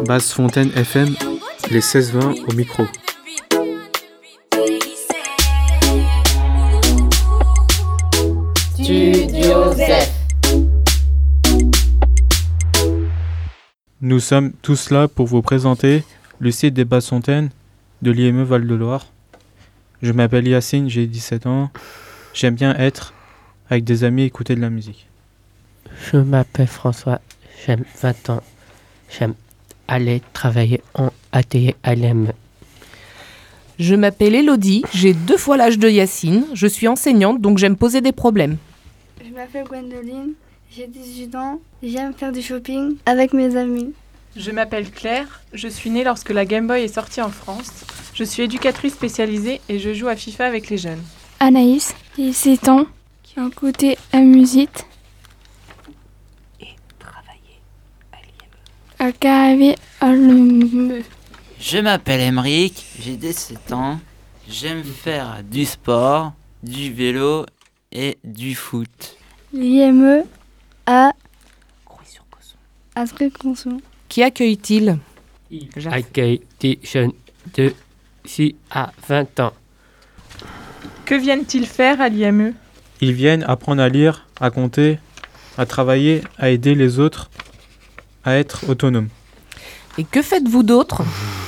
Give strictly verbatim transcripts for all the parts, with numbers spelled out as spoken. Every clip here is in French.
Basse Fontaine F M, les seize vingt au micro. Studio Z. Nous sommes tous là pour vous présenter le site des Basses Fontaines de l'I M E Val-de-Loire. Je m'appelle Yacine, j'ai dix-sept ans. J'aime bien être avec des amis et écouter de la musique. Je m'appelle François, j'ai vingt ans. J'aime aller travailler en atelier à l'I M E. Je m'appelle Elodie, j'ai deux fois l'âge de Yacine. Je suis enseignante, donc j'aime poser des problèmes. Je m'appelle Gwendoline, j'ai dix-huit ans. J'aime faire du shopping avec mes amis. Je m'appelle Claire, je suis née lorsque la Game Boy est sortie en France. Je suis éducatrice spécialisée et je joue à FIFA avec les jeunes. Anaïs, j'ai sept ans, qui a un côté amusite. Et travailler à l'I M E. À Caravé à l'I M E. Je m'appelle Emeric, j'ai dix-sept ans. J'aime faire du sport, du vélo et du foot. L'I M E à Astrid-Conson. Qui accueille-t-il ? Il accueille des jeunes de six à vingt ans. Que viennent-ils faire à l'I M E ? Ils viennent apprendre à lire, à compter, à travailler, à aider les autres, à être autonomes. Et que faites-vous d'autre ?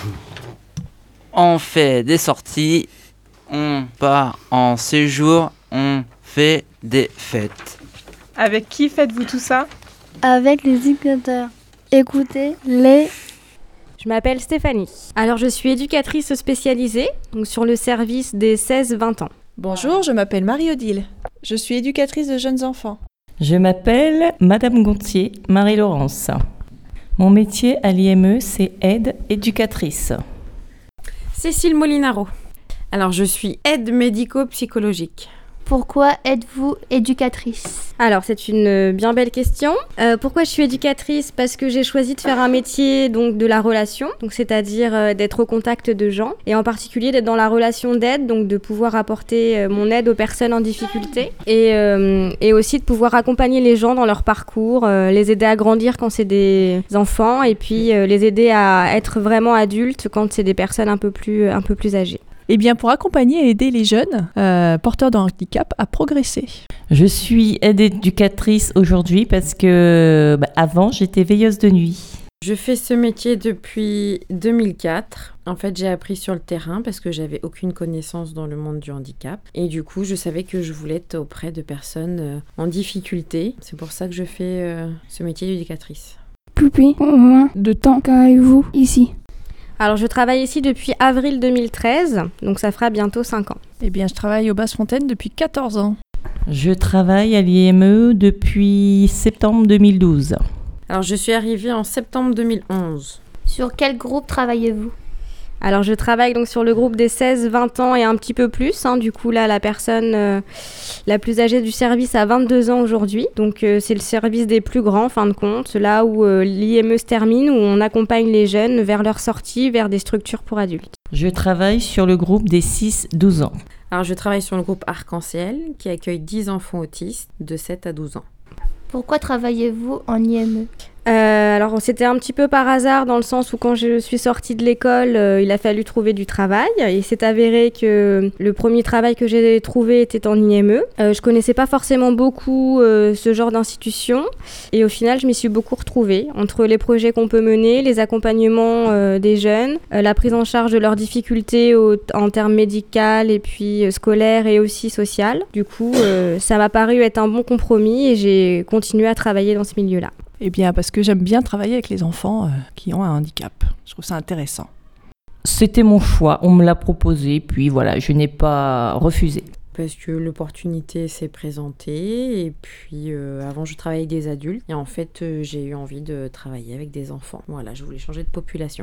On fait des sorties, on part en séjour, on fait des fêtes. Avec qui faites-vous tout ça ? Avec les éducateurs. Écoutez les... Je m'appelle Stéphanie. Alors je suis éducatrice spécialisée donc sur le service des seize vingt ans. Bonjour, je m'appelle Marie-Odile. Je suis éducatrice de jeunes enfants. Je m'appelle Madame Gontier, Marie-Laurence. Mon métier à l'I M E, c'est aide éducatrice. Cécile Molinaro. Alors je suis aide médico-psychologique. Pourquoi êtes-vous éducatrice ? Alors c'est une bien belle question. Euh, pourquoi je suis éducatrice ? Parce que j'ai choisi de faire un métier donc de la relation, donc c'est-à-dire euh, d'être au contact de gens et en particulier d'être dans la relation d'aide, donc de pouvoir apporter euh, mon aide aux personnes en difficulté et, euh, et aussi de pouvoir accompagner les gens dans leur parcours, euh, les aider à grandir quand c'est des enfants et puis euh, les aider à être vraiment adultes quand c'est des personnes un peu plus, un peu plus âgées. Eh bien, pour accompagner et aider les jeunes euh, porteurs de handicap à progresser. Je suis aide éducatrice aujourd'hui parce que bah, avant, j'étais veilleuse de nuit. Je fais ce métier depuis deux mille quatre. En fait, j'ai appris sur le terrain parce que j'avais aucune connaissance dans le monde du handicap. Et du coup, je savais que je voulais être auprès de personnes euh, en difficulté. C'est pour ça que je fais euh, ce métier d'éducatrice. Plus combien de temps qu'avez-vous ici ? Alors, je travaille ici depuis avril deux mille treize, donc ça fera bientôt cinq ans. Eh bien, je travaille aux Basses Fontaines depuis quatorze ans. Je travaille à l'I M E depuis septembre deux mille douze. Alors, je suis arrivée en septembre deux mille onze. Sur quel groupe travaillez-vous ? Alors, je travaille donc sur le groupe des seize vingt ans et un petit peu plus. Hein. Du coup, là, la personne euh, la plus âgée du service a vingt-deux ans aujourd'hui. Donc, euh, c'est le service des plus grands, en fin de compte. Là où euh, l'I M E se termine, où on accompagne les jeunes vers leur sortie, vers des structures pour adultes. Je travaille sur le groupe des six douze ans. Alors, je travaille sur le groupe Arc-en-Ciel, qui accueille dix enfants autistes de sept à douze ans. Pourquoi travaillez-vous en I M E ? Euh, alors c'était un petit peu par hasard dans le sens où quand je suis sortie de l'école, euh, il a fallu trouver du travail. Il s'est avéré que le premier travail que j'ai trouvé était en I M E. Euh, je connaissais pas forcément beaucoup euh, ce genre d'institution et au final je m'y suis beaucoup retrouvée entre les projets qu'on peut mener, les accompagnements euh, des jeunes, euh, la prise en charge de leurs difficultés au, en termes médicaux et puis euh, scolaires et aussi sociales. Du coup euh, ça m'a paru être un bon compromis et j'ai continué à travailler dans ce milieu-là. Eh bien, parce que j'aime bien travailler avec les enfants euh, qui ont un handicap. Je trouve ça intéressant. C'était mon choix, on me l'a proposé, puis voilà, je n'ai pas refusé. Parce que l'opportunité s'est présentée et puis euh, avant je travaillais avec des adultes et en fait euh, j'ai eu envie de travailler avec des enfants. Voilà, je voulais changer de population.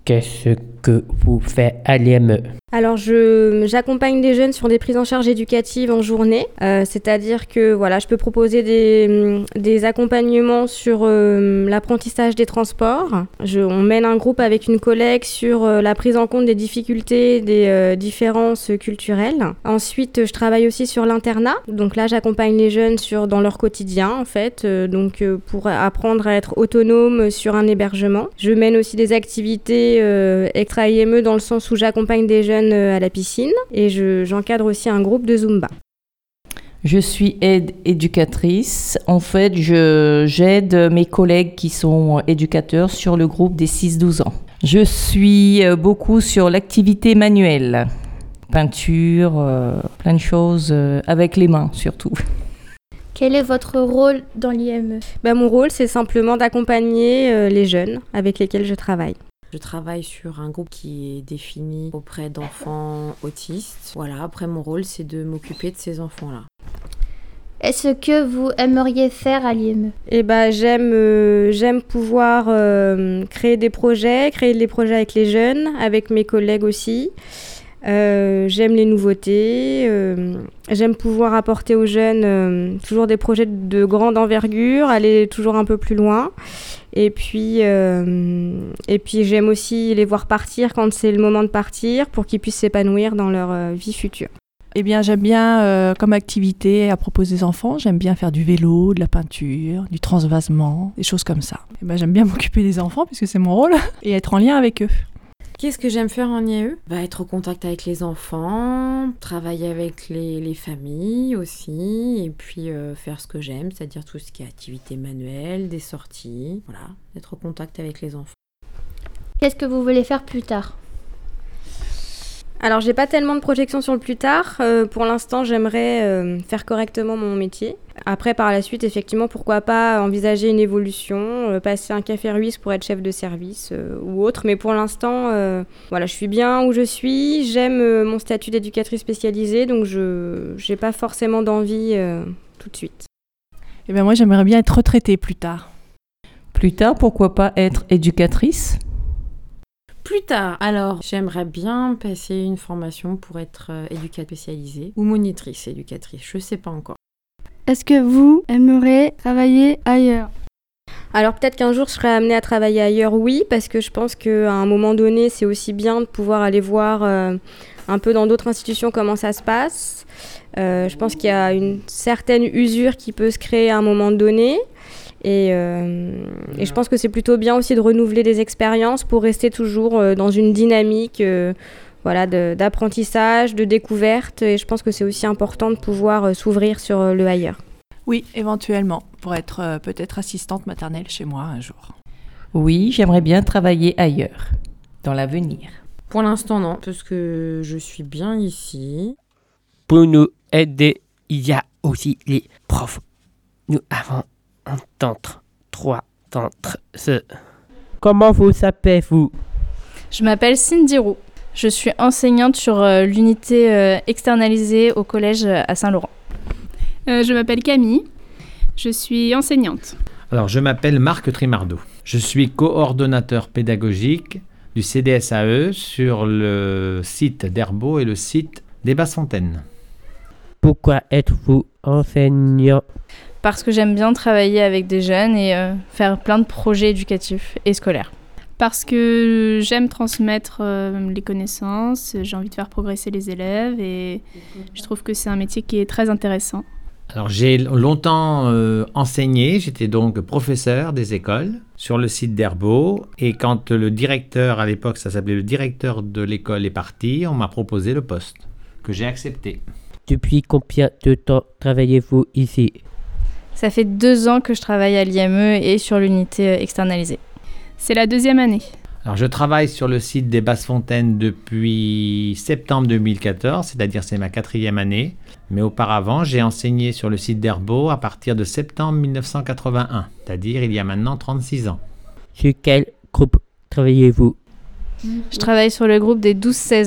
Qu'est-ce que vous faites à l'I M E? Alors, je, j'accompagne des jeunes sur des prises en charge éducatives en journée, euh, c'est-à-dire que voilà, je peux proposer des, des accompagnements sur euh, l'apprentissage des transports. Je, on mène un groupe avec une collègue sur euh, la prise en compte des difficultés, des euh, différences culturelles. Ensuite, je travaille aussi sur l'internat. Donc là, j'accompagne les jeunes sur, dans leur quotidien, en fait, euh, donc euh, pour apprendre à être autonome sur un hébergement. Je mène aussi des activités euh, extra-I M E dans le sens où j'accompagne des jeunes à la piscine et je, j'encadre aussi un groupe de Zumba. Je suis aide éducatrice. En fait, je, j'aide mes collègues qui sont éducateurs sur le groupe des six douze ans. Je suis beaucoup sur l'activité manuelle, peinture, euh, plein de choses euh, avec les mains surtout. Quel est votre rôle dans l'I M E? Ben, mon rôle, c'est simplement d'accompagner euh, les jeunes avec lesquels je travaille. Je travaille sur un groupe qui est défini auprès d'enfants autistes. Voilà, après mon rôle, c'est de m'occuper de ces enfants-là. Est-ce que vous aimeriez faire à l'I M E? Eh ben, j'aime, euh, j'aime pouvoir euh, créer des projets, créer des projets avec les jeunes, avec mes collègues aussi. Euh, j'aime les nouveautés, euh, j'aime pouvoir apporter aux jeunes euh, toujours des projets de grande envergure, aller toujours un peu plus loin. Et puis, euh, et puis j'aime aussi les voir partir quand c'est le moment de partir pour qu'ils puissent s'épanouir dans leur euh, vie future. Eh bien, j'aime bien, euh, comme activité à propos des enfants, j'aime bien faire du vélo, de la peinture, du transvasement, des choses comme ça. Eh ben, j'aime bien m'occuper des enfants puisque c'est mon rôle et être en lien avec eux. Qu'est-ce que j'aime faire en I A E? Bah, être au contact avec les enfants, travailler avec les, les familles aussi, et puis euh, faire ce que j'aime, c'est-à-dire tout ce qui est activité manuelle, des sorties, voilà, être au contact avec les enfants. Qu'est-ce que vous voulez faire plus tard? Alors, j'ai pas tellement de projection sur le plus tard. Euh, pour l'instant, j'aimerais euh, faire correctement mon métier. Après, par la suite, effectivement, pourquoi pas envisager une évolution, euh, passer un café ruisse pour être chef de service euh, ou autre. Mais pour l'instant, euh, voilà, je suis bien où je suis. J'aime euh, mon statut d'éducatrice spécialisée, donc je j'ai pas forcément d'envie euh, tout de suite. Eh bien, moi, j'aimerais bien être retraitée plus tard. Plus tard, pourquoi pas être éducatrice? Plus tard, alors, j'aimerais bien passer une formation pour être euh, éducatrice spécialisée ou monitrice éducatrice, je sais pas encore. Est-ce que vous aimeriez travailler ailleurs? Alors peut-être qu'un jour je serai amenée à travailler ailleurs, oui, parce que je pense qu'à un moment donné, c'est aussi bien de pouvoir aller voir euh, un peu dans d'autres institutions comment ça se passe. Euh, je pense qu'il y a une certaine usure qui peut se créer à un moment donné. Et, euh, et je pense que c'est plutôt bien aussi de renouveler des expériences pour rester toujours euh, dans une dynamique euh, voilà, de, d'apprentissage, de découverte. Et je pense que c'est aussi important de pouvoir euh, s'ouvrir sur euh, le ailleurs. Oui, éventuellement, pour être euh, peut-être assistante maternelle chez moi un jour. Oui, j'aimerais bien travailler ailleurs, dans l'avenir. Pour l'instant, non, parce que je suis bien ici. Pour nous aider, il y a aussi les profs. Nous avons d'entre trois d'entre eux. Comment vous appelez-vous? Je m'appelle Cindy Roux. Je suis enseignante sur euh, l'unité euh, externalisée au collège euh, à Saint-Laurent. Euh, je m'appelle Camille. Je suis enseignante. Alors, je m'appelle Marc Trimardeau. Je suis coordonnateur pédagogique du C D S A E sur le site d'Herbeau et le site des Basses-Fontaines. Pourquoi êtes-vous enseignant? Parce que j'aime bien travailler avec des jeunes et euh, faire plein de projets éducatifs et scolaires. Parce que j'aime transmettre euh, les connaissances, j'ai envie de faire progresser les élèves et je trouve que c'est un métier qui est très intéressant. Alors j'ai longtemps euh, enseigné, j'étais donc professeur des écoles sur le site d'Herbeau et quand le directeur, à l'époque ça s'appelait le directeur de l'école est parti, on m'a proposé le poste que j'ai accepté. Depuis combien de temps travaillez-vous ici? Ça fait deux ans que je travaille à l'I M E et sur l'unité externalisée. C'est la deuxième année. Alors je travaille sur le site des Basses-Fontaines depuis septembre deux mille quatorze, c'est-à-dire c'est ma quatrième année. Mais auparavant, j'ai enseigné sur le site d'Herbeau à partir de septembre mille neuf cent quatre-vingt-un, c'est-à-dire il y a maintenant trente-six ans. Sur quel groupe travaillez-vous? Je travaille sur le groupe des douze seize ans.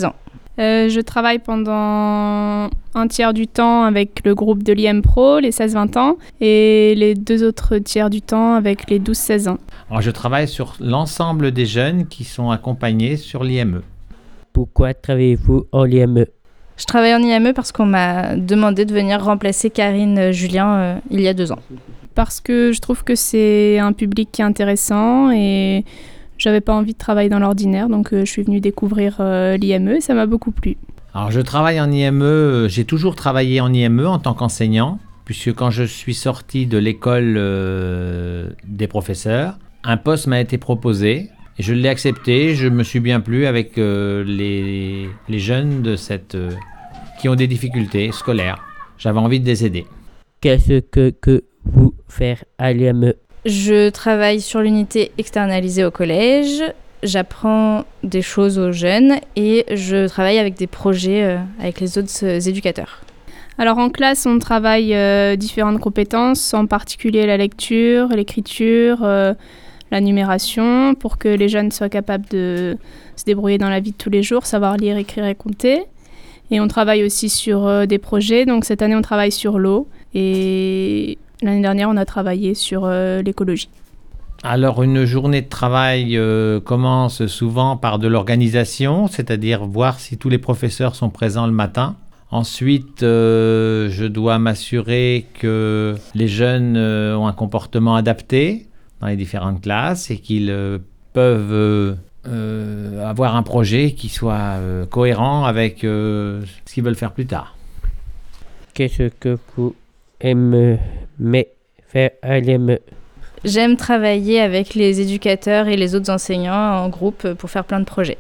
Euh, je travaille pendant un tiers du temps avec le groupe de l'I M Pro, les seize vingt ans, et les deux autres tiers du temps avec les douze seize ans. Alors, je travaille sur l'ensemble des jeunes qui sont accompagnés sur l'I M E. Pourquoi travaillez-vous en I M E? Je travaille en I M E parce qu'on m'a demandé de venir remplacer Karine Julien euh, il y a deux ans. Parce que je trouve que c'est un public qui est intéressant et j'avais pas envie de travailler dans l'ordinaire, donc euh, je suis venue découvrir euh, l'I M E et ça m'a beaucoup plu. Alors, je travaille en I M E, j'ai toujours travaillé en I M E en tant qu'enseignant, puisque quand je suis sorti de l'école euh, des professeurs, un poste m'a été proposé et je l'ai accepté. Je me suis bien plu avec euh, les, les jeunes de cette, euh, qui ont des difficultés scolaires. J'avais envie de les aider. Qu'est-ce que, que vous faites à l'I M E? Je travaille sur l'unité externalisée au collège, j'apprends des choses aux jeunes et je travaille avec des projets euh, avec les autres euh, éducateurs. Alors en classe, on travaille euh, différentes compétences, en particulier la lecture, l'écriture, euh, la numération, pour que les jeunes soient capables de se débrouiller dans la vie de tous les jours, savoir lire, écrire et compter. Et on travaille aussi sur euh, des projets, donc cette année on travaille sur l'eau et l'année dernière on a travaillé sur euh, l'écologie. Alors, une journée de travail euh, commence souvent par de l'organisation, c'est-à-dire voir si tous les professeurs sont présents le matin. Ensuite, euh, je dois m'assurer que les jeunes euh, ont un comportement adapté dans les différentes classes et qu'ils euh, peuvent euh, euh, avoir un projet qui soit euh, cohérent avec euh, ce qu'ils veulent faire plus tard. Qu'est-ce que vous aimez faire à l'I M E? J'aime travailler avec les éducateurs et les autres enseignants en groupe pour faire plein de projets.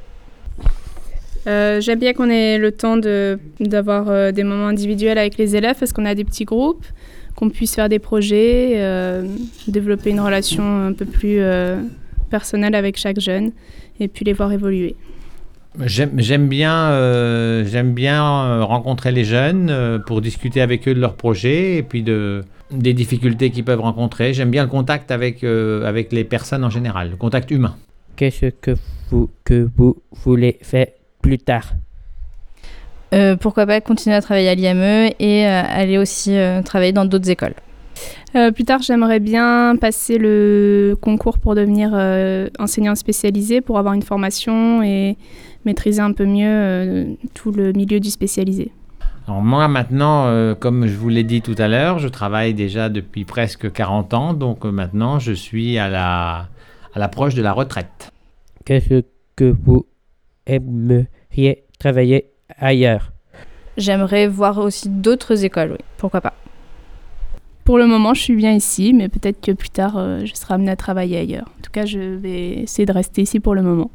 Euh, j'aime bien qu'on ait le temps de, d'avoir euh, des moments individuels avec les élèves parce qu'on a des petits groupes, qu'on puisse faire des projets, euh, développer une relation un peu plus euh, personnelle avec chaque jeune et puis les voir évoluer. J'aime, j'aime bien, euh, j'aime bien euh, rencontrer les jeunes euh, pour discuter avec eux de leurs projets et puis de, des difficultés qu'ils peuvent rencontrer. J'aime bien le contact avec, euh, avec les personnes en général, le contact humain. Qu'est-ce que vous, que vous voulez faire plus tard? Euh, pourquoi pas continuer à travailler à l'I M E et euh, aller aussi euh, travailler dans d'autres écoles. Euh, plus tard, j'aimerais bien passer le concours pour devenir euh, enseignant spécialisé, pour avoir une formation et maîtriser un peu mieux euh, tout le milieu du spécialisé. Alors moi maintenant, euh, comme je vous l'ai dit tout à l'heure, je travaille déjà depuis presque quarante ans, donc euh, maintenant je suis à, la, à l'approche de la retraite. Qu'est-ce que vous aimeriez travailler ailleurs? J'aimerais voir aussi d'autres écoles, oui, pourquoi pas. Pour le moment, je suis bien ici, mais peut-être que plus tard, euh, je serai amenée à travailler ailleurs. En tout cas, je vais essayer de rester ici pour le moment.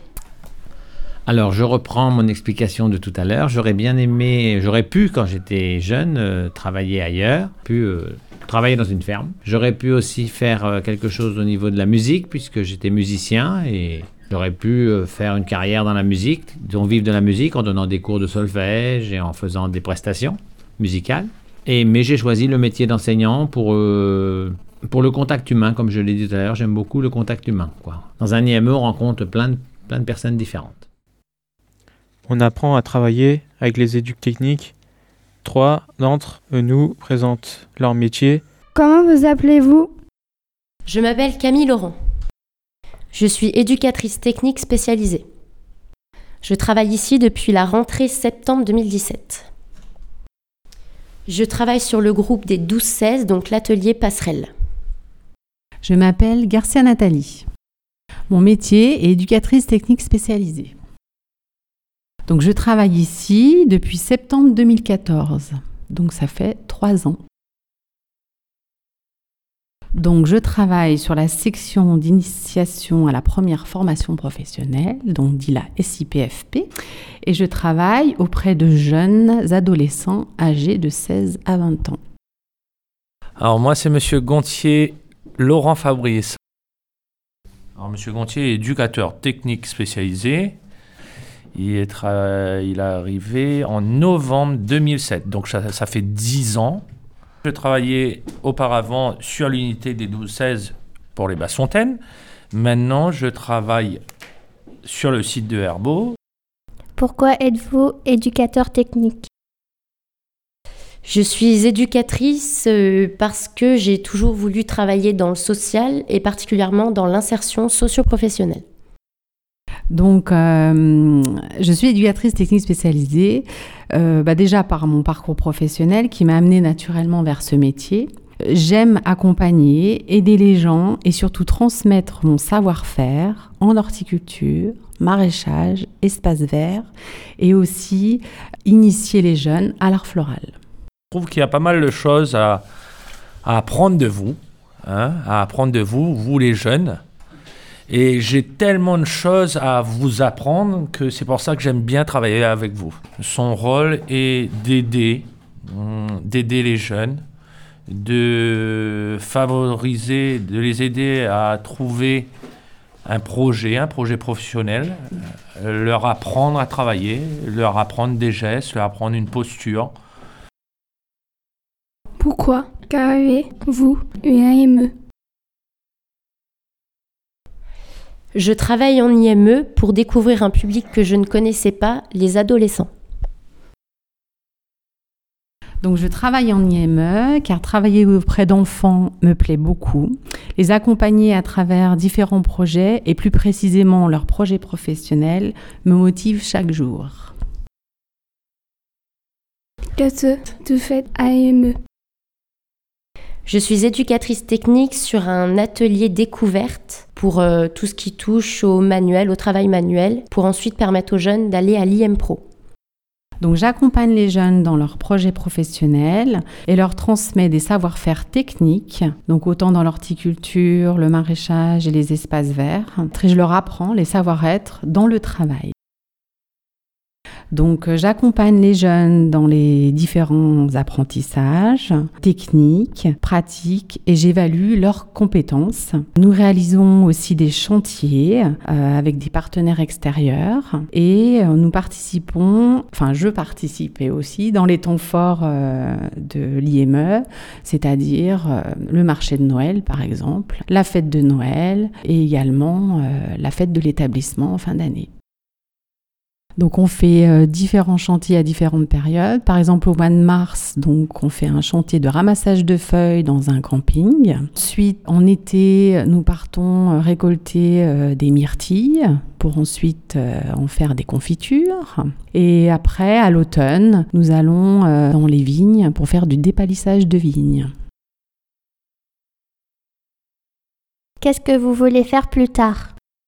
Alors, je reprends mon explication de tout à l'heure. J'aurais bien aimé, j'aurais pu, quand j'étais jeune, euh, travailler ailleurs, pu euh, travailler dans une ferme. J'aurais pu aussi faire euh, quelque chose au niveau de la musique, puisque j'étais musicien, et j'aurais pu euh, faire une carrière dans la musique, dont vivre de la musique en donnant des cours de solfège et en faisant des prestations musicales. Et, mais j'ai choisi le métier d'enseignant pour, euh, pour le contact humain, comme je l'ai dit tout à l'heure. J'aime beaucoup le contact humain, quoi. Dans un I M E, on rencontre plein de, plein de personnes différentes. On apprend à travailler avec les éducs techniques. Trois d'entre eux nous présentent leur métier. Comment vous appelez-vous? Je m'appelle Camille Laurent. Je suis éducatrice technique spécialisée. Je travaille ici depuis la rentrée septembre deux mille dix-sept. Je travaille sur le groupe des douze seize, donc l'atelier Passerelle. Je m'appelle Garcia Nathalie. Mon métier est éducatrice technique spécialisée. Donc je travaille ici depuis septembre deux mille quatorze, donc ça fait trois ans. Donc je travaille sur la section d'initiation à la première formation professionnelle, donc dit la S I P F P, et je travaille auprès de jeunes adolescents âgés de seize à vingt ans. Alors moi c'est Monsieur Gontier Laurent Fabrice. Alors Monsieur Gontier est éducateur technique spécialisé. Il est, tra... il est arrivé en novembre deux mille sept, donc ça, ça fait dix ans. Je travaillais auparavant sur l'unité des douze seize pour les Basses-Fontaines. Maintenant, je travaille sur le site de Herbeau. Pourquoi êtes-vous éducateur technique? Je suis éducatrice euh, parce que j'ai toujours voulu travailler dans le social et particulièrement dans l'insertion socio-professionnelle. Donc, euh, je suis éducatrice technique spécialisée, euh, bah déjà par mon parcours professionnel qui m'a amenée naturellement vers ce métier. J'aime accompagner, aider les gens et surtout transmettre mon savoir-faire en horticulture, maraîchage, espace vert et aussi initier les jeunes à l'art floral. Je trouve qu'il y a pas mal de choses à, à apprendre de vous, hein, à apprendre de vous, vous les jeunes. Et j'ai tellement de choses à vous apprendre que c'est pour ça que j'aime bien travailler avec vous. Son rôle est d'aider, d'aider les jeunes, de favoriser, de les aider à trouver un projet, un projet professionnel, leur apprendre à travailler, leur apprendre des gestes, leur apprendre une posture. Pourquoi avez-vous eu un I M E? Je travaille en I M E pour découvrir un public que je ne connaissais pas, les adolescents. Donc je travaille en I M E car travailler auprès d'enfants me plaît beaucoup. Les accompagner à travers différents projets et plus précisément leurs projets professionnels me motive chaque jour. Qu'est-ce que tu fais à I M E? Je suis éducatrice technique sur un atelier découverte pour euh, tout ce qui touche au manuel, au travail manuel, pour ensuite permettre aux jeunes d'aller à l'I M Pro. Donc j'accompagne les jeunes dans leurs projets professionnels et leur transmets des savoir-faire techniques, donc autant dans l'horticulture, le maraîchage et les espaces verts. Je leur apprends les savoir-être dans le travail. Donc j'accompagne les jeunes dans les différents apprentissages techniques, pratiques et j'évalue leurs compétences. Nous réalisons aussi des chantiers euh, avec des partenaires extérieurs et euh, nous participons, enfin je participais aussi dans les temps forts euh, de l'I M E, c'est-à-dire euh, le marché de Noël par exemple, la fête de Noël et également euh, la fête de l'établissement en fin d'année. Donc on fait euh, différents chantiers à différentes périodes. Par exemple au mois de mars, donc on fait un chantier de ramassage de feuilles dans un camping. Ensuite en été, nous partons euh, récolter euh, des myrtilles pour ensuite euh, en faire des confitures. Et après, à l'automne, nous allons euh, dans les vignes pour faire du dépalissage de vignes. Qu'est-ce que vous voulez faire plus tard?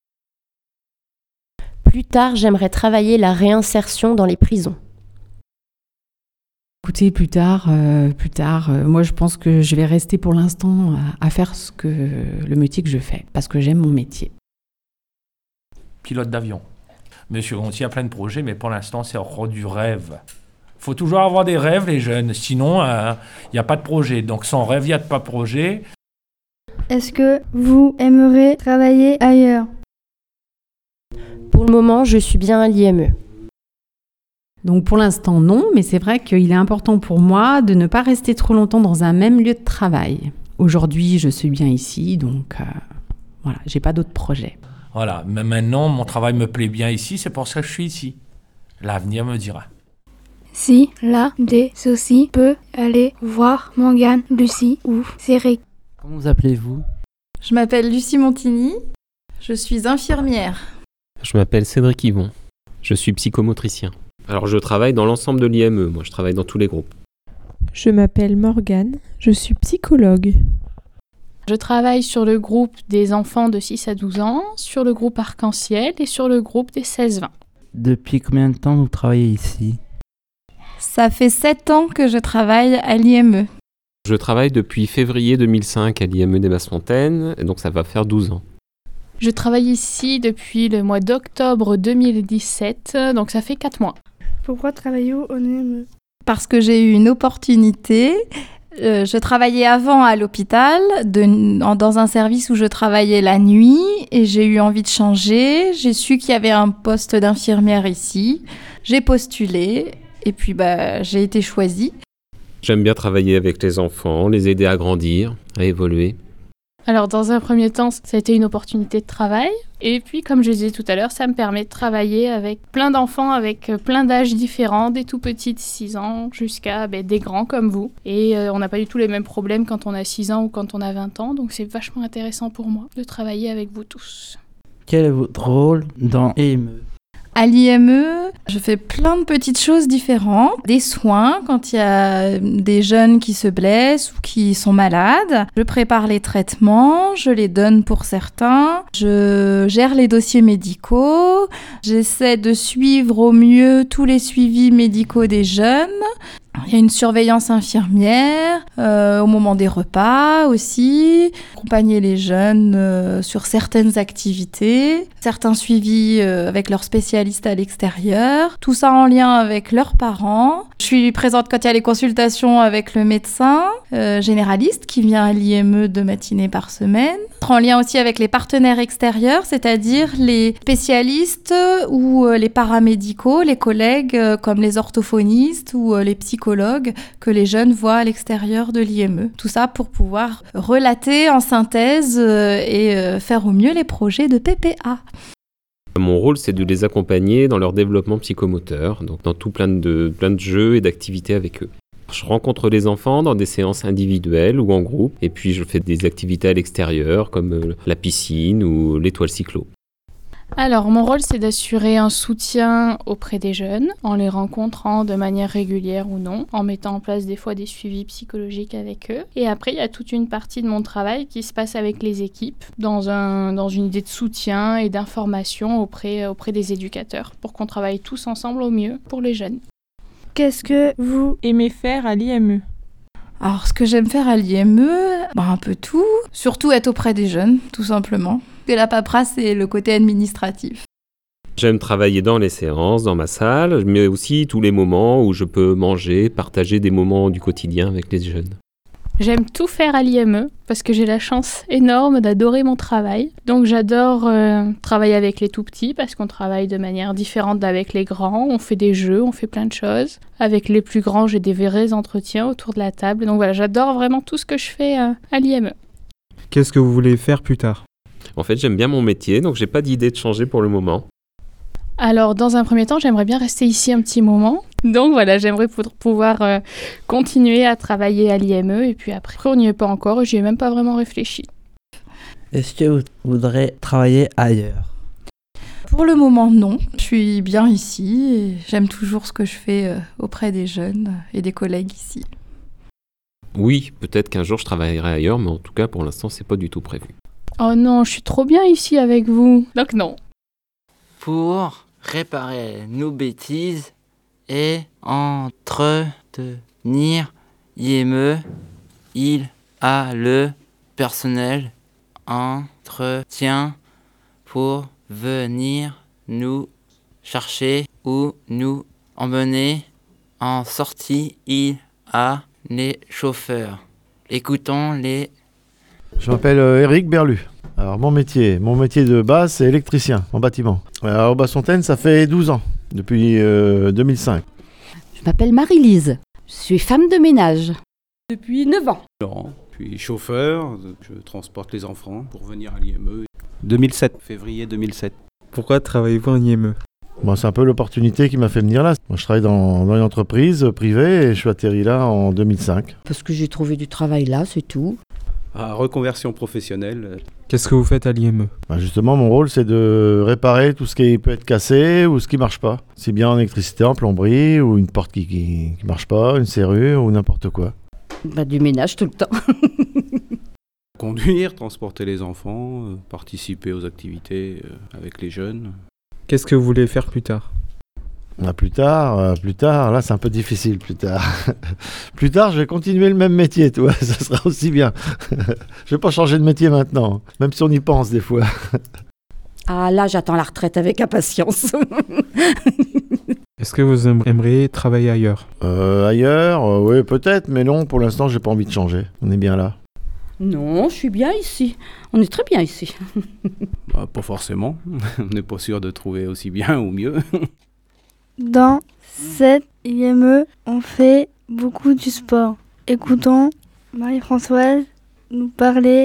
Plus tard, j'aimerais travailler la réinsertion dans les prisons. Écoutez, plus tard, euh, plus tard, euh, moi je pense que je vais rester pour l'instant à, à faire ce que, le métier que je fais, parce que j'aime mon métier. Pilote d'avion. Monsieur Gontier a plein de projets, mais pour l'instant, c'est encore du rêve. Il faut toujours avoir des rêves, les jeunes, sinon il euh, n'y a pas de projet. Donc sans rêve, il n'y a pas de projet. Est-ce que vous aimeriez travailler ailleurs? Pour le moment, je suis bien à l'I M E. Donc pour l'instant, non, mais c'est vrai qu'il est important pour moi de ne pas rester trop longtemps dans un même lieu de travail. Aujourd'hui, je suis bien ici, donc euh, voilà, j'ai pas d'autres projets. Voilà, mais maintenant, mon travail me plaît bien ici, c'est pour ça que je suis ici. L'avenir me dira. Si l'un des soucis peut aller voir Morgane, Lucie ou Cédric. Comment vous appelez-vous? Je m'appelle Lucie Montigny, je suis infirmière. Je m'appelle Cédric Yvon, je suis psychomotricien. Alors je travaille dans l'ensemble de l'I M E, moi je travaille dans tous les groupes. Je m'appelle Morgane, je suis psychologue. Je travaille sur le groupe des enfants de six à douze ans, sur le groupe Arc-en-Ciel et sur le groupe des seize vingt. Depuis combien de temps vous travaillez ici? Ça fait sept ans que je travaille à l'I M E. Je travaille depuis février deux mille cinq à l'I M E des Basses-Fontaines, et donc ça va faire douze ans. Je travaille ici depuis le mois d'octobre deux mille dix-sept, donc ça fait quatre mois. Pourquoi travaillez-vous au N M E? Parce que j'ai eu une opportunité. Euh, je travaillais avant à l'hôpital, de, en, dans un service où je travaillais la nuit, et j'ai eu envie de changer. J'ai su qu'il y avait un poste d'infirmière ici. J'ai postulé, et puis bah, j'ai été choisie. J'aime bien travailler avec les enfants, les aider à grandir, à évoluer. Alors dans un premier temps, ça a été une opportunité de travail. Et puis comme je disais tout à l'heure, ça me permet de travailler avec plein d'enfants, avec plein d'âges différents, des tout petits de six ans jusqu'à ben, des grands comme vous. Et euh, on n'a pas du tout les mêmes problèmes quand on a six ans ou quand on a vingt ans. Donc c'est vachement intéressant pour moi de travailler avec vous tous. Quel est votre rôle dans I M E ? À l'I M E, je fais plein de petites choses différentes. Des soins quand il y a des jeunes qui se blessent ou qui sont malades. Je prépare les traitements, je les donne pour certains. Je gère les dossiers médicaux. J'essaie de suivre au mieux tous les suivis médicaux des jeunes. Il y a une surveillance infirmière euh, au moment des repas aussi, accompagner les jeunes euh, sur certaines activités, certains suivis euh, avec leurs spécialistes à l'extérieur, tout ça en lien avec leurs parents. Je suis présente quand il y a les consultations avec le médecin euh, généraliste qui vient à l'I M E deux matinées par semaine. En lien aussi avec les partenaires extérieurs, c'est-à-dire les spécialistes ou euh, les paramédicaux, les collègues euh, comme les orthophonistes ou euh, les psychologues que les jeunes voient à l'extérieur de l'I M E. Tout ça pour pouvoir relater en synthèse euh, et euh, faire au mieux les projets de P P A. Mon rôle, c'est de les accompagner dans leur développement psychomoteur, donc dans tout plein de, plein de jeux et d'activités avec eux. Je rencontre les enfants dans des séances individuelles ou en groupe, et puis je fais des activités à l'extérieur, comme la piscine ou l'étoile cyclo. Alors, mon rôle, c'est d'assurer un soutien auprès des jeunes, en les rencontrant de manière régulière ou non, en mettant en place des fois des suivis psychologiques avec eux. Et après, il y a toute une partie de mon travail qui se passe avec les équipes, dans, un, dans une idée de soutien et d'information auprès, auprès des éducateurs, pour qu'on travaille tous ensemble au mieux pour les jeunes. Qu'est-ce que vous aimez faire à l'I M E ? Alors, ce que j'aime faire à l'I M E, bah, un peu tout. Surtout être auprès des jeunes, tout simplement. Et la paperasse, c'est le côté administratif. J'aime travailler dans les séances, dans ma salle, mais aussi tous les moments où je peux manger, partager des moments du quotidien avec les jeunes. J'aime tout faire à l'I M E parce que j'ai la chance énorme d'adorer mon travail. Donc j'adore euh, travailler avec les tout petits parce qu'on travaille de manière différente d'avec les grands. On fait des jeux, on fait plein de choses. Avec les plus grands, j'ai des vrais entretiens autour de la table. Donc voilà, j'adore vraiment tout ce que je fais euh, à l'I M E. Qu'est-ce que vous voulez faire plus tard ? En fait, j'aime bien mon métier, donc j'ai pas d'idée de changer pour le moment. Alors, dans un premier temps, j'aimerais bien rester ici un petit moment. Donc voilà, j'aimerais pour pouvoir euh, continuer à travailler à l'I M E. Et puis après, on n'y est pas encore et j'y ai même pas vraiment réfléchi. Est-ce que vous voudrez travailler ailleurs ? Pour le moment, non. Je suis bien ici et j'aime toujours ce que je fais euh, auprès des jeunes et des collègues ici. Oui, peut-être qu'un jour je travaillerai ailleurs, mais en tout cas, pour l'instant, c'est pas du tout prévu. Oh non, je suis trop bien ici avec vous. Donc non. Pour réparer nos bêtises et entretenir I M E, il a le personnel entretien pour venir nous chercher ou nous emmener en sortie. Il a les chauffeurs. Écoutons les... Je m'appelle euh, Eric Berlu. Alors mon métier, mon métier de base, c'est électricien en bâtiment. Alors Basse-Fontaine, ça fait douze ans, depuis euh, deux mille cinq. Je m'appelle Marie-Lise. Je suis femme de ménage. Depuis neuf ans. Laurent, je suis chauffeur, je transporte les enfants pour venir à l'I M E. deux mille sept, février deux mille sept. Pourquoi travaillez-vous en I M E ? Bon, c'est un peu l'opportunité qui m'a fait venir là. Moi, je travaille dans, dans une entreprise privée et je suis atterri là en deux mille cinq. Parce que j'ai trouvé du travail là, c'est tout. Ah, reconversion professionnelle. Qu'est-ce que vous faites à l'I M E ? Bah justement, mon rôle, c'est de réparer tout ce qui peut être cassé ou ce qui ne marche pas. C'est bien en électricité, en plomberie, ou une porte qui ne marche pas, une serrure ou n'importe quoi. Bah, du ménage tout le temps. Conduire, transporter les enfants, euh, participer aux activités euh, avec les jeunes. Qu'est-ce que vous voulez faire plus tard ? Ah, plus tard, euh, plus tard, là c'est un peu difficile plus tard. Plus tard, je vais continuer le même métier, toi, ça sera aussi bien. Je vais pas changer de métier maintenant, même si on y pense des fois. Ah là, j'attends la retraite avec impatience. Est-ce que vous aimeriez travailler ailleurs ? euh, Ailleurs, euh, oui peut-être, mais non, pour l'instant j'ai pas envie de changer, on est bien là. Non, je suis bien ici, on est très bien ici. Bah, pas forcément, on n'est pas sûr de trouver aussi bien ou mieux. Dans cette I M E, on fait beaucoup du sport. Écoutons Marie-Françoise nous parler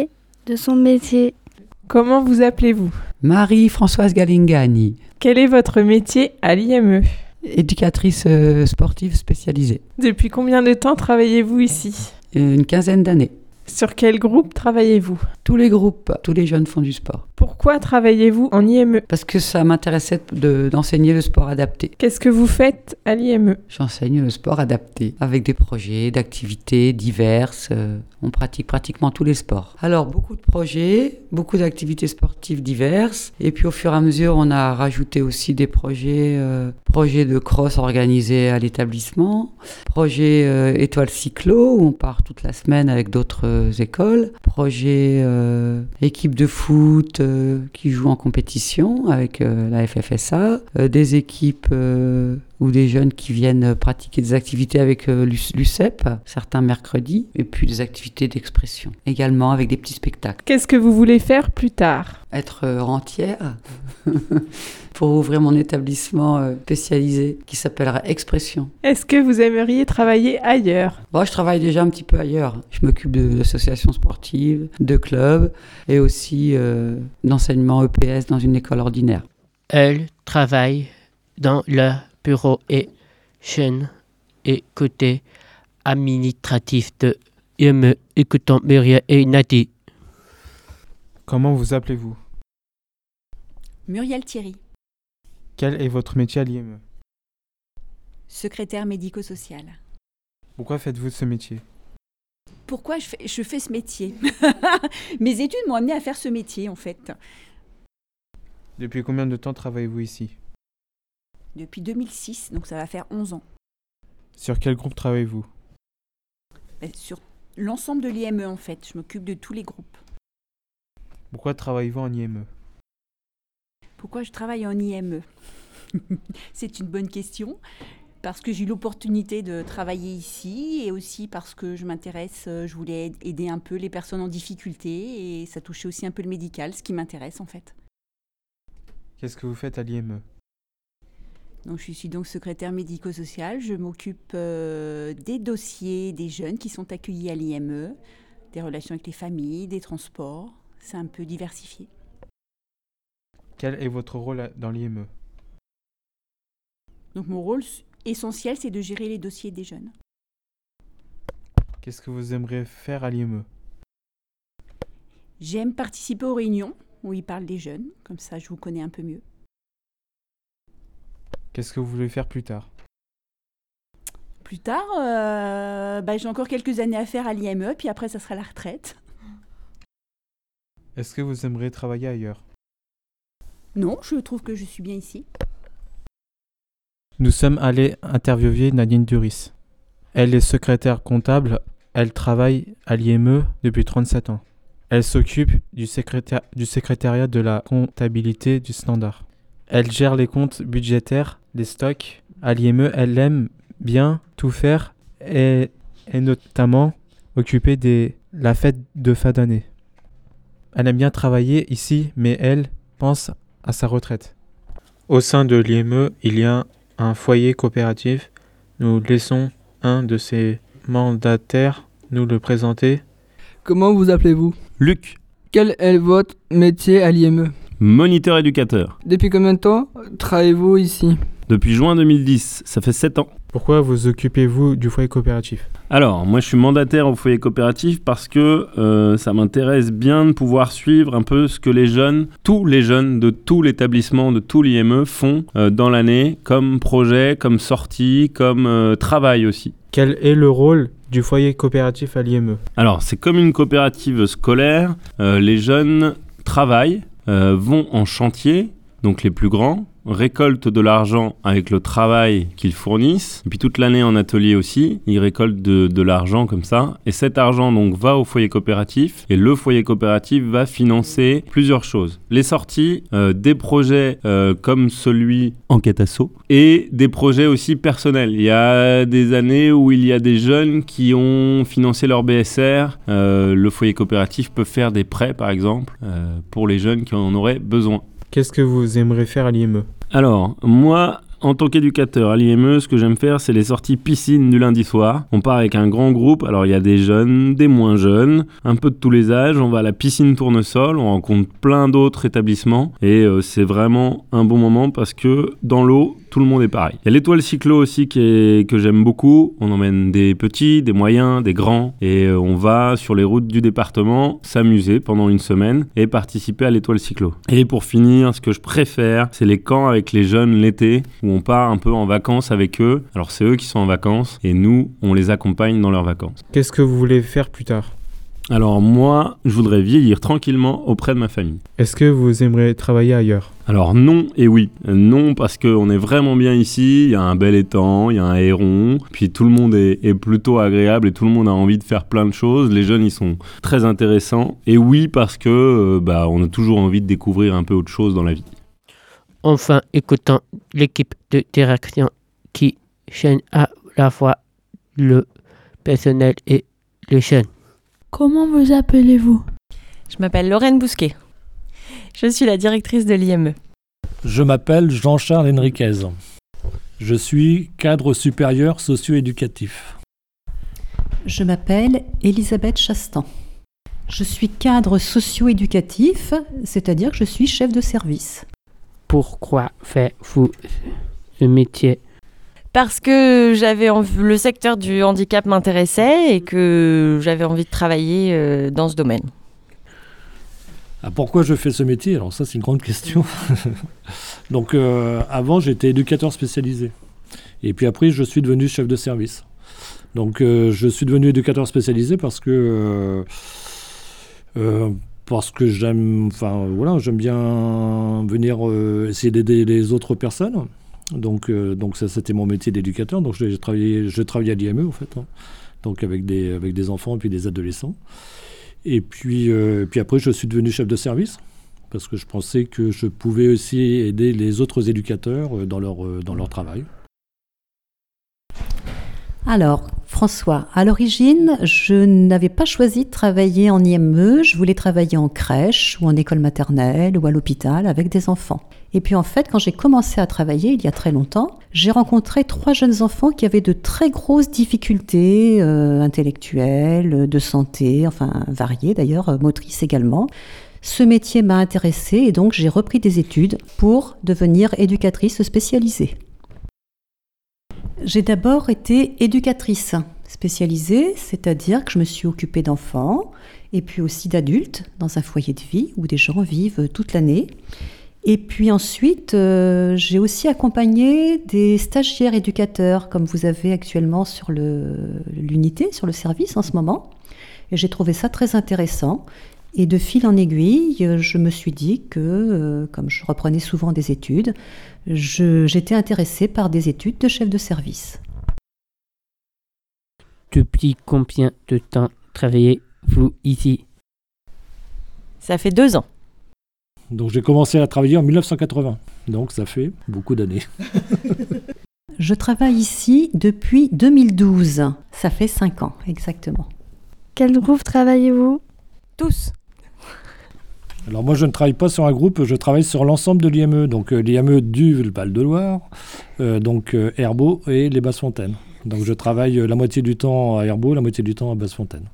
de son métier. Comment vous appelez-vous? Marie-Françoise Galingani. Quel est votre métier à l'I M E? Éducatrice euh, sportive spécialisée. Depuis combien de temps travaillez-vous ici? Une quinzaine d'années. Sur quel groupe travaillez-vous? Tous les groupes, tous les jeunes font du sport. Pourquoi travaillez-vous en I M E? Parce que ça m'intéressait de, d'enseigner le sport adapté. Qu'est-ce que vous faites à l'I M E? J'enseigne le sport adapté avec des projets, d'activités diverses. Euh, on pratique pratiquement tous les sports. Alors, beaucoup de projets, beaucoup d'activités sportives diverses. Et puis, au fur et à mesure, on a rajouté aussi des projets, euh, projets de cross organisés à l'établissement, projets euh, étoiles cyclo, où on part toute la semaine avec d'autres euh, écoles, projets euh, équipes de foot euh, qui jouent en compétition avec euh, la F F S A, euh, des équipes euh, ou des jeunes qui viennent pratiquer des activités avec euh, l'U C E P, certains mercredis, et puis des activités d'expression, également avec des petits spectacles. Qu'est-ce que vous voulez faire plus tard? Être euh, rentière pour ouvrir mon établissement euh, spécialisé qui s'appellera Expression. Est-ce que vous aimeriez travailler ailleurs? Bon, je travaille déjà un petit peu ailleurs. Je m'occupe de, d'associations sportives, de clubs et aussi euh, d'enseignement E P S dans une école ordinaire. Elle travaille dans le bureau et chaîne et côté administratif de I M E, écoutant Muriel et Nadi. Comment vous appelez-vous? Muriel Thierry. Quel est votre métier à l'I M E? Secrétaire médico-social. Pourquoi faites-vous ce métier? Pourquoi je fais, je fais ce métier? Mes études m'ont amené à faire ce métier, en fait. Depuis combien de temps travaillez-vous ici? Depuis deux mille six, donc ça va faire onze ans. Sur quel groupe travaillez-vous? Ben, sur l'ensemble de l'I M E, en fait. Je m'occupe de tous les groupes. Pourquoi travaillez-vous en I M E? Pourquoi je travaille en I M E? C'est une bonne question. Parce que j'ai eu l'opportunité de travailler ici et aussi parce que je m'intéresse, je voulais aider un peu les personnes en difficulté et ça touchait aussi un peu le médical, ce qui m'intéresse en fait. Qu'est-ce que vous faites à l'I M E? Donc, je suis donc secrétaire médico-sociale. Je m'occupe euh, des dossiers des jeunes qui sont accueillis à l'I M E, des relations avec les familles, des transports. C'est un peu diversifié. Quel est votre rôle dans l'I M E? Donc, mon rôle essentiel, c'est de gérer les dossiers des jeunes. Qu'est-ce que vous aimeriez faire à l'I M E? J'aime participer aux réunions où ils parlent des jeunes. Comme ça, je vous connais un peu mieux. Qu'est-ce que vous voulez faire plus tard? Plus tard, euh, bah, j'ai encore quelques années à faire à l'I M E, puis après, ça sera la retraite. Est-ce que vous aimeriez travailler ailleurs? Non, je trouve que je suis bien ici. Nous sommes allés interviewer Nadine Duris. Elle est secrétaire comptable. Elle travaille à l'I M E depuis trente-sept ans. Elle s'occupe du, secréta- du secrétariat de la comptabilité du standard. Elle gère les comptes budgétaires, les stocks. À l'I M E, elle aime bien tout faire et est notamment occupée de la fête de fin d'année. Elle aime bien travailler ici, mais elle pense à sa retraite. Au sein de l'I M E, il y a un foyer coopératif. Nous laissons un de ses mandataires nous le présenter. Comment vous appelez-vous? Luc. Quel est votre métier à l'I M E? Moniteur éducateur. Depuis combien de temps travaillez-vous ici? Depuis juin deux mille dix, ça fait sept ans. Pourquoi vous occupez-vous du foyer coopératif? Alors, moi je suis mandataire au foyer coopératif parce que euh, ça m'intéresse bien de pouvoir suivre un peu ce que les jeunes, tous les jeunes de tout l'établissement, de tout l'I M E font euh, dans l'année, comme projet, comme sortie, comme euh, travail aussi. Quel est le rôle du foyer coopératif à l'I M E? Alors, c'est comme une coopérative scolaire. Euh, les jeunes travaillent, euh, vont en chantier, donc les plus grands, récoltent de l'argent avec le travail qu'ils fournissent. Et puis toute l'année en atelier aussi, ils récoltent de, de l'argent comme ça. Et cet argent donc va au foyer coopératif. Et le foyer coopératif va financer plusieurs choses. Les sorties, euh, des projets euh, comme celui en Catasso et des projets aussi personnels. Il y a des années où il y a des jeunes qui ont financé leur B S R. Euh, le foyer coopératif peut faire des prêts par exemple euh, pour les jeunes qui en auraient besoin. Qu'est-ce que vous aimeriez faire à l'I M E? Alors, moi, En tant qu'éducateur à l'I M E, ce que j'aime faire, c'est les sorties piscine du lundi soir. On part avec un grand groupe, alors il y a des jeunes, des moins jeunes, un peu de tous les âges. On va à la piscine Tournesol, on rencontre plein d'autres établissements et euh, c'est vraiment un bon moment parce que dans l'eau, tout le monde est pareil. Il y a l'étoile cyclo aussi qui est, que j'aime beaucoup. On emmène des petits, des moyens, des grands et euh, on va sur les routes du département s'amuser pendant une semaine et participer à l'étoile cyclo. Et pour finir, ce que je préfère, c'est les camps avec les jeunes l'été où on part un peu en vacances avec eux. Alors c'est eux qui sont en vacances et nous, on les accompagne dans leurs vacances. Qu'est-ce que vous voulez faire plus tard ? Alors moi, je voudrais vieillir tranquillement auprès de ma famille. Est-ce que vous aimeriez travailler ailleurs ? Alors non et oui. Non parce qu'on est vraiment bien ici, il y a un bel étang, il y a un héron, puis tout le monde est, est plutôt agréable et tout le monde a envie de faire plein de choses. Les jeunes, ils sont très intéressants. Et oui parce que euh, bah, on a toujours envie de découvrir un peu autre chose dans la vie. Enfin, écoutant l'équipe de direction qui chaîne à la fois le personnel et les jeunes. Comment vous appelez-vous ? Je m'appelle Lorraine Bousquet. Je suis la directrice de l'I M E. Je m'appelle Jean-Charles Henriquez. Je suis cadre supérieur socio-éducatif. Je m'appelle Elisabeth Chastan. Je suis cadre socio-éducatif, c'est-à-dire que je suis chef de service. Pourquoi faites-vous ce métier ? Parce que j'avais envie, le secteur du handicap m'intéressait et que j'avais envie de travailler euh, dans ce domaine. Ah, pourquoi je fais ce métier ? Alors ça, c'est une grande question. Donc euh, avant, j'étais éducateur spécialisé. Et puis après, je suis devenu chef de service. Donc euh, je suis devenu éducateur spécialisé parce que... Euh, euh, parce que j'aime, enfin, voilà, j'aime bien venir euh, essayer d'aider les autres personnes. Donc, euh, donc ça, c'était mon métier d'éducateur. Donc j'ai travaillé, je travaillais à l'I M E en fait, hein. Donc avec des, avec des enfants et puis des adolescents. Et puis, euh, puis après, je suis devenu chef de service parce que je pensais que je pouvais aussi aider les autres éducateurs dans leur, dans leur travail. Alors, François, à l'origine, je n'avais pas choisi de travailler en I M E. Je voulais travailler en crèche ou en école maternelle ou à l'hôpital avec des enfants. Et puis en fait, quand j'ai commencé à travailler il y a très longtemps, j'ai rencontré trois jeunes enfants qui avaient de très grosses difficultés euh, intellectuelles, de santé, enfin variées d'ailleurs, motrices également. Ce métier m'a intéressée et donc j'ai repris des études pour devenir éducatrice spécialisée. J'ai d'abord été éducatrice spécialisée, c'est-à-dire que je me suis occupée d'enfants et puis aussi d'adultes dans un foyer de vie où des gens vivent toute l'année. Et puis ensuite, euh, j'ai aussi accompagné des stagiaires éducateurs, comme vous avez actuellement sur le, l'unité, sur le service en ce moment. Et j'ai trouvé ça très intéressant. Et de fil en aiguille, je me suis dit que, euh, comme je reprenais souvent des études, je, j'étais intéressée par des études de chef de service. Depuis combien de temps travaillez-vous ici ? Ça fait deux ans. Donc j'ai commencé à travailler en dix-neuf cent quatre-vingts, donc ça fait beaucoup d'années. Je travaille ici depuis deux mille douze, ça fait cinq ans exactement. Quel groupe travaillez-vous ? Tous. Alors moi je ne travaille pas sur un groupe, je travaille sur l'ensemble de l'I M E, donc euh, l'I M E du Val-de-Loire, euh, donc euh, Herbault et les Basses-Fontaines. Donc je travaille la moitié du temps à Herbault, la moitié du temps à Basses-Fontaines.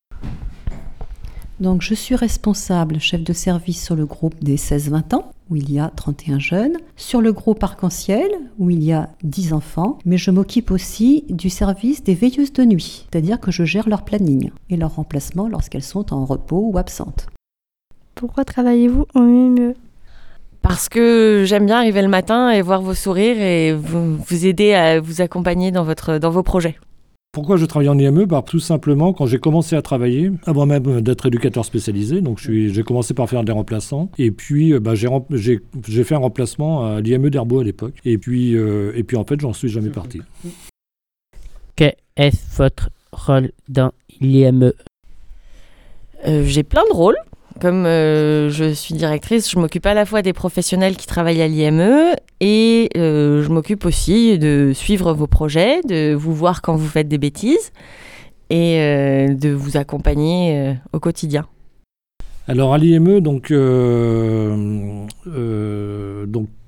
Donc je suis responsable chef de service sur le groupe des seize vingt ans, où il y a trente et un jeunes, sur le groupe Arc-en-Ciel, où il y a dix enfants, mais je m'occupe aussi du service des veilleuses de nuit, c'est-à-dire que je gère leur planning et leur remplacement lorsqu'elles sont en repos ou absentes. Pourquoi travaillez-vous en I M E ? Parce que j'aime bien arriver le matin et voir vos sourires et vous, vous aider à vous accompagner dans, votre, dans vos projets. Pourquoi je travaille en I M E ? Bah, tout simplement, quand j'ai commencé à travailler, avant même d'être éducateur spécialisé, donc je suis, j'ai commencé par faire des remplaçants, et puis bah, j'ai, j'ai, j'ai fait un remplacement à l'I M E d'Herbault à l'époque, et puis, euh, et puis en fait, j'en suis jamais parti. Quel est votre rôle dans l'I M E ? euh, J'ai plein de rôles. Comme euh, je suis directrice, je m'occupe à la fois des professionnels qui travaillent à l'I M E et euh, je m'occupe aussi de suivre vos projets, de vous voir quand vous faites des bêtises et euh, de vous accompagner euh, au quotidien. Alors à l'I M E, donc, euh, euh, donc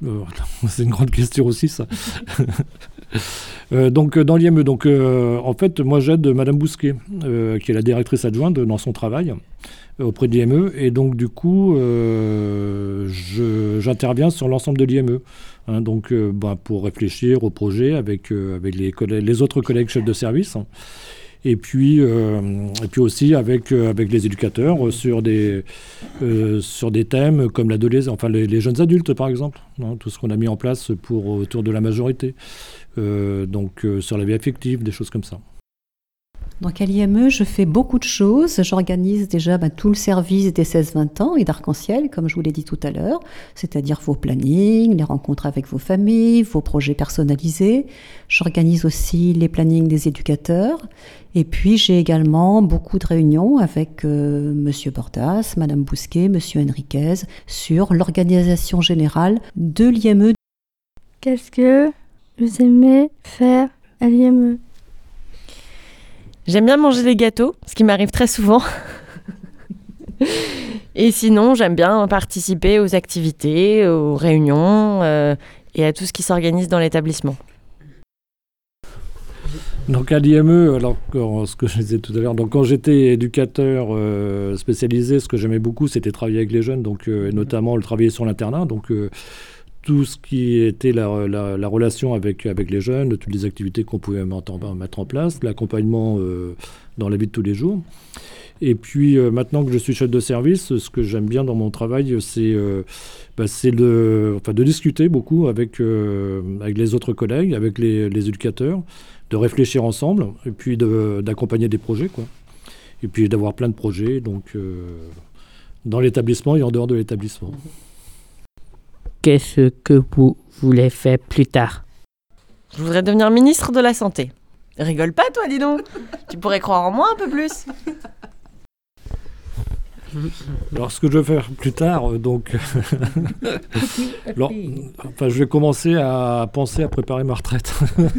Euh, c'est une grande question aussi, ça. euh, donc, dans l'I M E, donc, euh, en fait, moi, j'aide Madame Bousquet, euh, qui est la directrice adjointe dans son travail euh, auprès de l'I M E. Et donc, du coup, euh, je, j'interviens sur l'ensemble de l'I M E. Hein, donc, euh, bah, pour réfléchir au projet avec, euh, avec les, collègues, les autres collègues chefs de service. Hein. Et puis, euh, et puis aussi avec, euh, avec les éducateurs euh, sur, des, euh, sur des thèmes comme l'adolescence, enfin les, les jeunes adultes par exemple, hein, tout ce qu'on a mis en place pour, autour de la majorité, euh, donc euh, sur la vie affective, des choses comme ça. Donc à l'I M E, je fais beaucoup de choses. J'organise déjà ben, tout le service des seize vingt ans et d'arc-en-ciel, comme je vous l'ai dit tout à l'heure, c'est-à-dire vos plannings, les rencontres avec vos familles, vos projets personnalisés. J'organise aussi les plannings des éducateurs. Et puis j'ai également beaucoup de réunions avec euh, Monsieur Bordas, Madame Bousquet, Monsieur Henriquez sur l'organisation générale de l'I M E. Qu'est-ce que vous aimez faire à l'I M E? J'aime bien manger des gâteaux, ce qui m'arrive très souvent. Et sinon, j'aime bien participer aux activités, aux réunions euh, et à tout ce qui s'organise dans l'établissement. Donc à l'I M E, alors ce que je disais tout à l'heure, donc quand j'étais éducateur euh, spécialisé, ce que j'aimais beaucoup, c'était travailler avec les jeunes, donc euh, et notamment le travailler sur l'internat, donc euh, tout ce qui était la, la, la relation avec, avec les jeunes, toutes les activités qu'on pouvait mettre en, mettre en place, l'accompagnement euh, dans la vie de tous les jours. Et puis euh, maintenant que je suis chef de service, ce que j'aime bien dans mon travail, c'est, euh, bah, c'est de, enfin, de discuter beaucoup avec, euh, avec les autres collègues, avec les, les éducateurs, de réfléchir ensemble, et puis de, d'accompagner des projets, quoi. Et puis d'avoir plein de projets, donc euh, dans l'établissement et en dehors de l'établissement. Qu'est-ce que vous voulez faire plus tard? Je voudrais devenir ministre de la Santé. Rigole pas, toi, dis donc. Tu pourrais croire en moi un peu plus. Alors, ce que je vais faire plus tard, donc, alors, enfin, je vais commencer à penser à préparer ma retraite.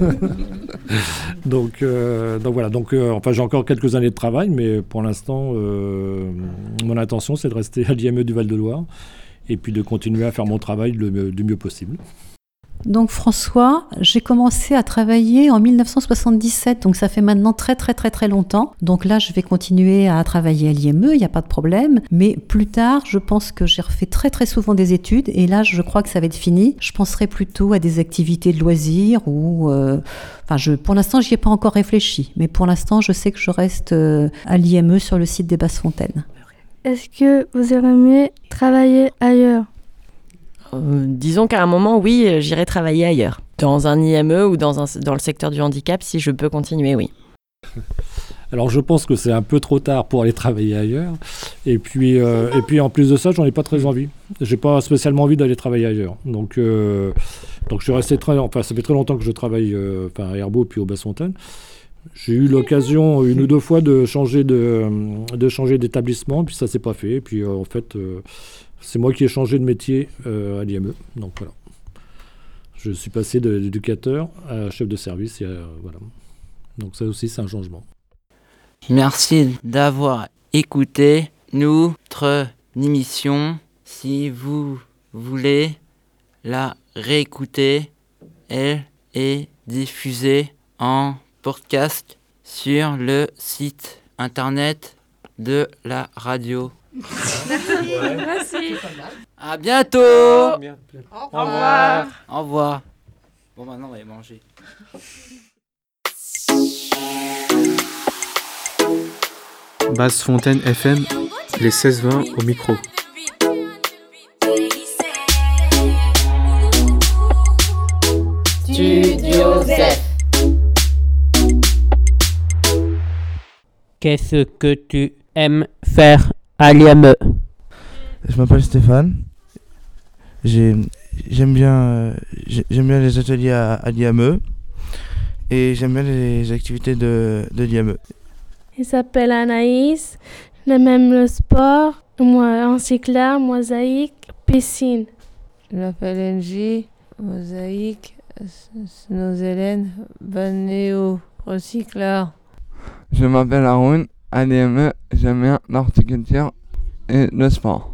donc, euh, donc voilà. Donc, euh, enfin, j'ai encore quelques années de travail, mais pour l'instant, euh, mon intention, c'est de rester à l'I M E du Val-de-Loire et puis de continuer à faire mon travail le, du mieux possible. Donc François, j'ai commencé à travailler en mille neuf cent soixante-dix-sept, donc ça fait maintenant très très très très longtemps. Donc là, je vais continuer à travailler à l'I M E, il n'y a pas de problème. Mais plus tard, je pense que j'ai refait très très souvent des études et là, je crois que ça va être fini. Je penserai plutôt à des activités de loisirs ou... Euh, enfin, je, pour l'instant, j'y ai pas encore réfléchi. Mais pour l'instant, je sais que je reste euh, à l'I M E sur le site des Basses-Fontaines. Est-ce que vous aimez travailler ailleurs? Euh, disons qu'à un moment, oui, euh, j'irai travailler ailleurs. Dans un I M E ou dans, un, dans le secteur du handicap, si je peux continuer, oui. Alors je pense que c'est un peu trop tard pour aller travailler ailleurs. Et puis, euh, et puis en plus de ça, j'en ai pas très envie. J'ai pas spécialement envie d'aller travailler ailleurs. Donc, euh, donc je suis resté très... Enfin, ça fait très longtemps que je travaille euh, enfin, à Herbeau puis aux Basses-Fontaines. J'ai eu l'occasion une ou deux fois de changer, de, de changer d'établissement, puis ça s'est pas fait. Et puis euh, en fait... Euh, c'est moi qui ai changé de métier euh, à l'I M E, donc voilà. Je suis passé de, d'éducateur à chef de service, et euh, voilà. Donc ça aussi, c'est un changement. Merci d'avoir écouté notre émission. Si vous voulez la réécouter, elle est diffusée en podcast sur le site internet de la radio. Merci. Merci. À bientôt. Au revoir. Au revoir. Bon, maintenant, on va aller manger. Basses-Fontaines F M, les seize vingt au micro. Studio Z. Qu'est-ce que tu aimes faire à l'I M E? Je m'appelle Stéphane. J'ai, j'aime bien, euh, j'aime bien les ateliers à, à l'I M E et j'aime bien les activités de, de l'I M E. Il s'appelle Anaïs. J'aime même le sport. Moi, encyclaire, mosaïque, piscine. Je m'appelle Angie. Mosaïque, Snozélène, Banéo, recycleur. Je m'appelle Haroun. À l'I M E, j'aime bien l'horticulture et le sport.